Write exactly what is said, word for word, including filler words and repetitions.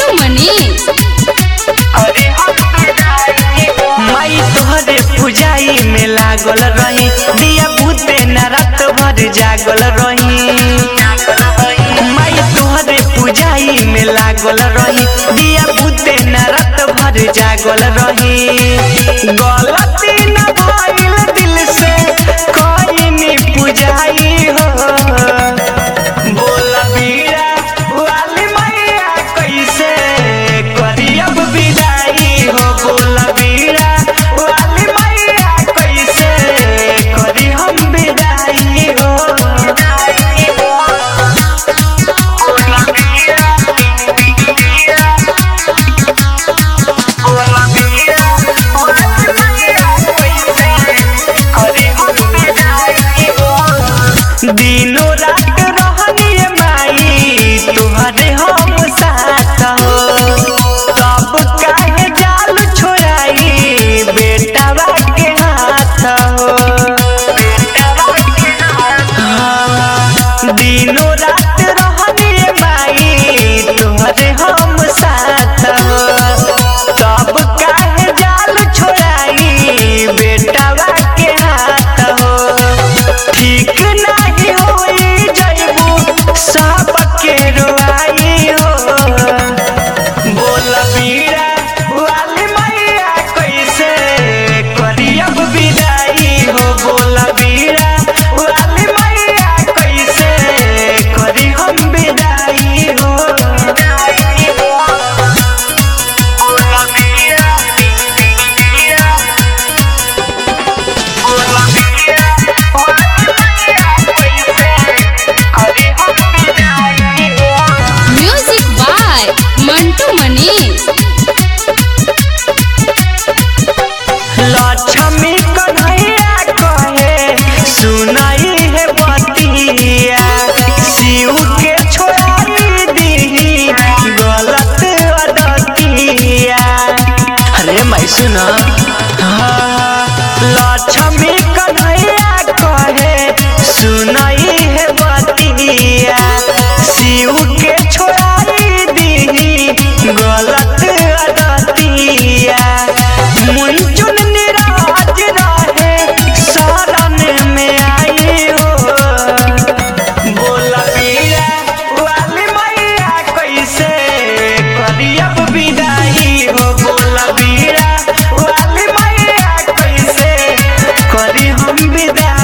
मंटू मनी। माई तोहरे पूजाई में लागल रही, दिया बुते न रात भर जागल रही। माई तोहरे पूजाई में लागल रही, दिया बुते न रात भर जागल रही। गलती न भइल दिल से कोई नी पूजाई हो। बोला बीरा वाली मैया कैसे करी अब विदाई हो। बोला बीरा वाली मैया कैसे करी हम विदाई हो। बोला बीरा बोला बीरा वाली मैया कैसे करी हम विदाई हो। दिनों रात रहनी माई तुम्हारे हम साथ हो, तब काहे जाल छोड़ाई बेटवा के हाथ हो। दिनों रात रहनी माई तुम्हारे हम साथ हो, तब काहे जाल छोड़ाई बेटवा के हाथ हो। ठीक नहीं होई जइबू सबके रोआई हो। बोला बीरा वाली मैया कैसे करी अब विदाई हो। बोला बीरा वाली मैया कैसे करी हम विदाई हो। बोला बीरा बोला बीरा वाली मैया कैसे करी हम विदाई हो। Music by Mantu Mani. लक्ष्मी कन्हैया कहे सुनाई है बतिया, शिव के छोड़ाई दी गलत अदतिया। अरे मैं सुना लक्ष्मी कन्हैया कहे सुनाई है बतिया, शिव के छोड़ाई दी गलत अदतिया। मुंचुन निराज रहे शरण में आई हो। बोला बीरा वाली मैया कैसे करी अब विदाई हो। बोला बीरा वाली मैया कैसे करी हम विदाई।